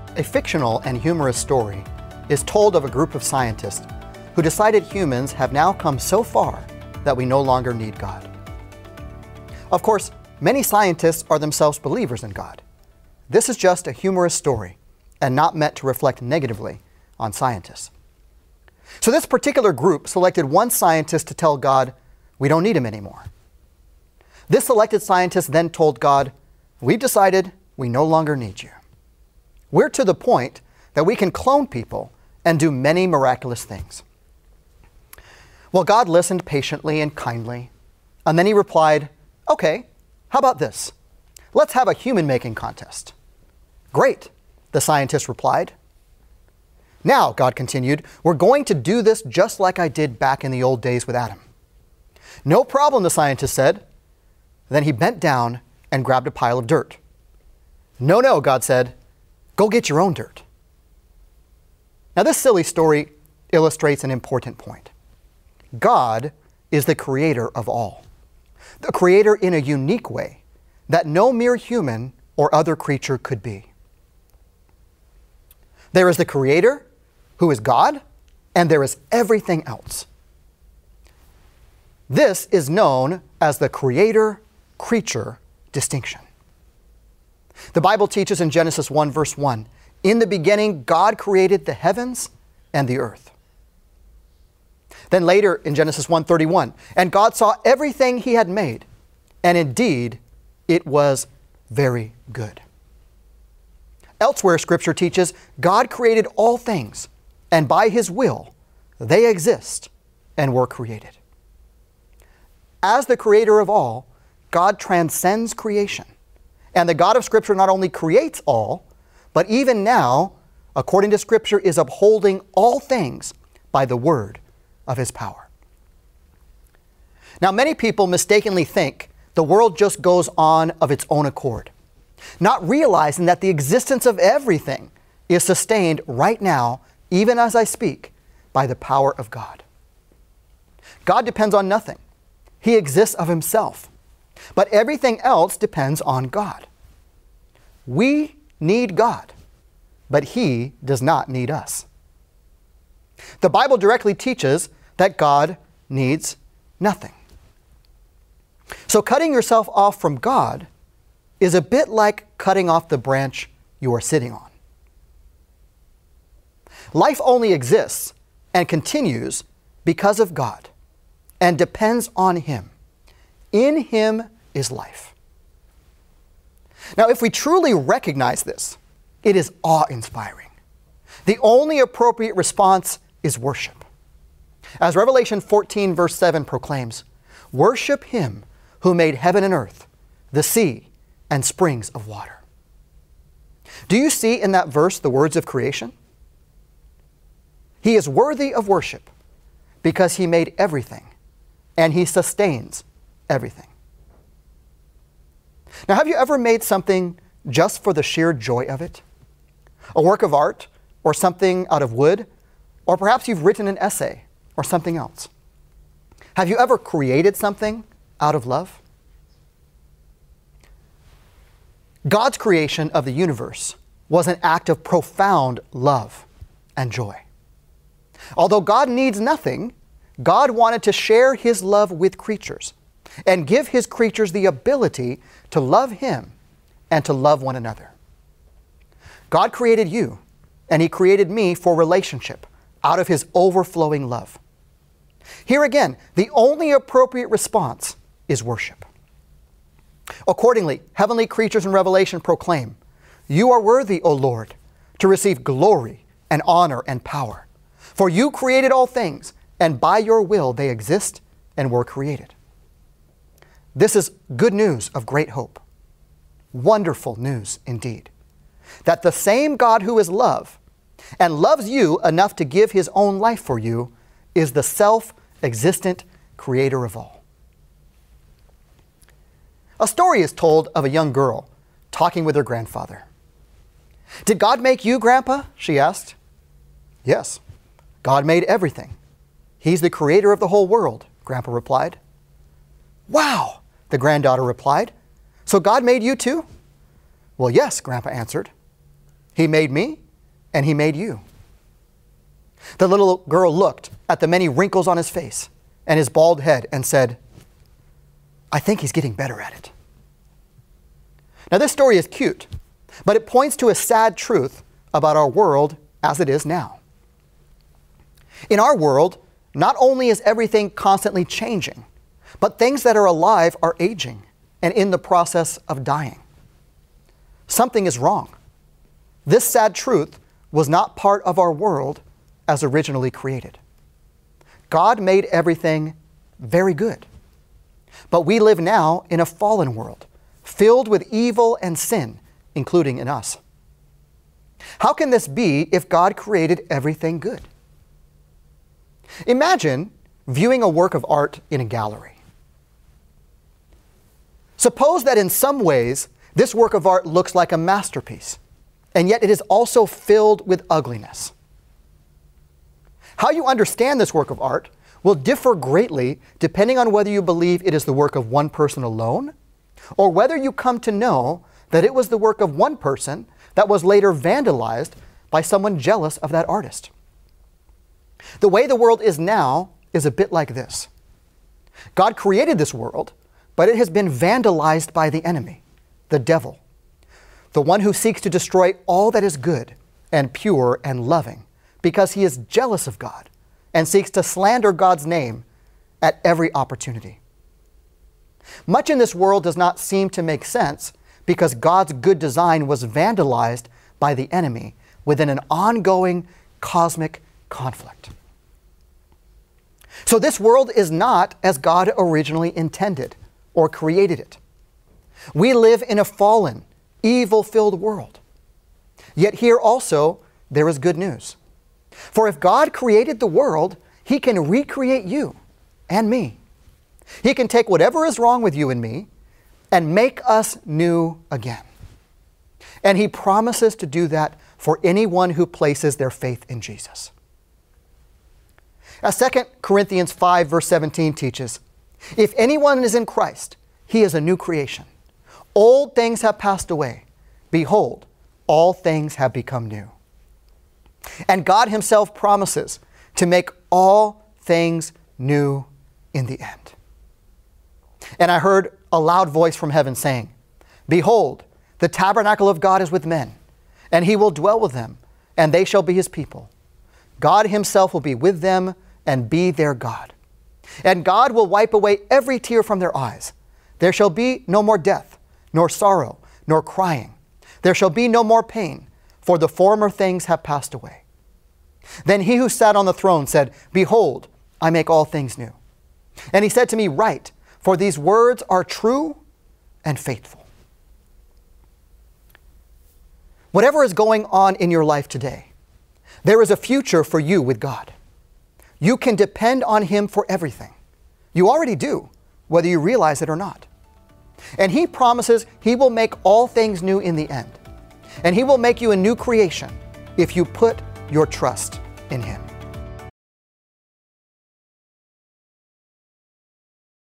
A fictional and humorous story is told of a group of scientists who decided humans have now come so far that we no longer need God. Of course, many scientists are themselves believers in God. This is just a humorous story and not meant to reflect negatively on scientists. So this particular group selected one scientist to tell God, we don't need him anymore. This selected scientist then told God, we've decided we no longer need you. We're to the point that we can clone people and do many miraculous things. Well, God listened patiently and kindly, and then he replied, okay, how about this? Let's have a human-making contest. Great, the scientist replied. Now, God continued, we're going to do this just like I did back in the old days with Adam. No problem, the scientist said. Then he bent down and grabbed a pile of dirt. No, God said, go get your own dirt. Now, this silly story illustrates an important point. God is the creator of all, the creator in a unique way that no mere human or other creature could be. There is the creator, who is God, and there is everything else. This is known as the creator-creature distinction. The Bible teaches in Genesis 1, verse 1, in the beginning, God created the heavens and the earth. Then later in Genesis 1:31, and God saw everything he had made, and indeed it was very good. Elsewhere, Scripture teaches God created all things, and by his will they exist and were created. As the creator of all, God transcends creation. And the God of Scripture not only creates all, but even now, according to Scripture, is upholding all things by the word of his power. Now, many people mistakenly think the world just goes on of its own accord, not realizing that the existence of everything is sustained right now, even as I speak, by the power of God. God depends on nothing. He exists of himself. But everything else depends on God. We need God, but he does not need us. The Bible directly teaches that God needs nothing. So cutting yourself off from God is a bit like cutting off the branch you are sitting on. Life only exists and continues because of God and depends on him. In him is life. Now, if we truly recognize this, it is awe-inspiring. The only appropriate response is worship. As Revelation 14, verse 7 proclaims, worship him who made heaven and earth, the sea, and springs of water. Do you see in that verse the words of creation? He is worthy of worship because he made everything and he sustains everything. Now, have you ever made something just for the sheer joy of it? A work of art, or something out of wood, or perhaps you've written an essay or something else. Have you ever created something out of love? God's creation of the universe was an act of profound love and joy. Although God needs nothing, God wanted to share his love with creatures and give his creatures the ability to love him and to love one another. God created you, and he created me for relationship out of his overflowing love. Here again, the only appropriate response is worship. Accordingly, heavenly creatures in Revelation proclaim, you are worthy, O Lord, to receive glory and honor and power. For you created all things, and by your will they exist and were created. This is good news of great hope. Wonderful news indeed. That the same God who is love and loves you enough to give his own life for you is the self-existent creator of all. A story is told of a young girl talking with her grandfather. Did God make you, Grandpa? She asked. Yes, God made everything. He's the creator of the whole world, Grandpa replied. Wow, the granddaughter replied. So God made you too? Well, yes, Grandpa answered. He made me, and He made you. The little girl looked at the many wrinkles on his face and his bald head and said, I think he's getting better at it. Now, this story is cute, but it points to a sad truth about our world as it is now. In our world, not only is everything constantly changing, but things that are alive are aging and in the process of dying. Something is wrong. This sad truth was not part of our world as originally created. God made everything very good. But we live now in a fallen world, filled with evil and sin, including in us. How can this be if God created everything good? Imagine viewing a work of art in a gallery. Suppose that in some ways, this work of art looks like a masterpiece, and yet it is also filled with ugliness. How you understand this work of art will differ greatly depending on whether you believe it is the work of one person alone, or whether you come to know that it was the work of one person that was later vandalized by someone jealous of that artist. The way the world is now is a bit like this. God created this world, but it has been vandalized by the enemy, the devil, the one who seeks to destroy all that is good and pure and loving, because he is jealous of God and seeks to slander God's name at every opportunity. Much in this world does not seem to make sense because God's good design was vandalized by the enemy within an ongoing cosmic conflict. So this world is not as God originally intended or created it. We live in a fallen, evil-filled world. Yet here also there is good news. For if God created the world, He can recreate you and me. He can take whatever is wrong with you and me and make us new again. And He promises to do that for anyone who places their faith in Jesus. As 2 Corinthians 5 verse 17 teaches, if anyone is in Christ, he is a new creation. Old things have passed away. Behold, all things have become new. And God Himself promises to make all things new in the end. And I heard a loud voice from heaven saying, behold, the tabernacle of God is with men, and He will dwell with them, and they shall be His people. God Himself will be with them and be their God. And God will wipe away every tear from their eyes. There shall be no more death, nor sorrow, nor crying. There shall be no more pain, for the former things have passed away. Then He who sat on the throne said, behold, I make all things new. And He said to me, write, for these words are true and faithful. Whatever is going on in your life today, there is a future for you with God. You can depend on Him for everything. You already do, whether you realize it or not. And He promises He will make all things new in the end. And He will make you a new creation if you put your trust in Him.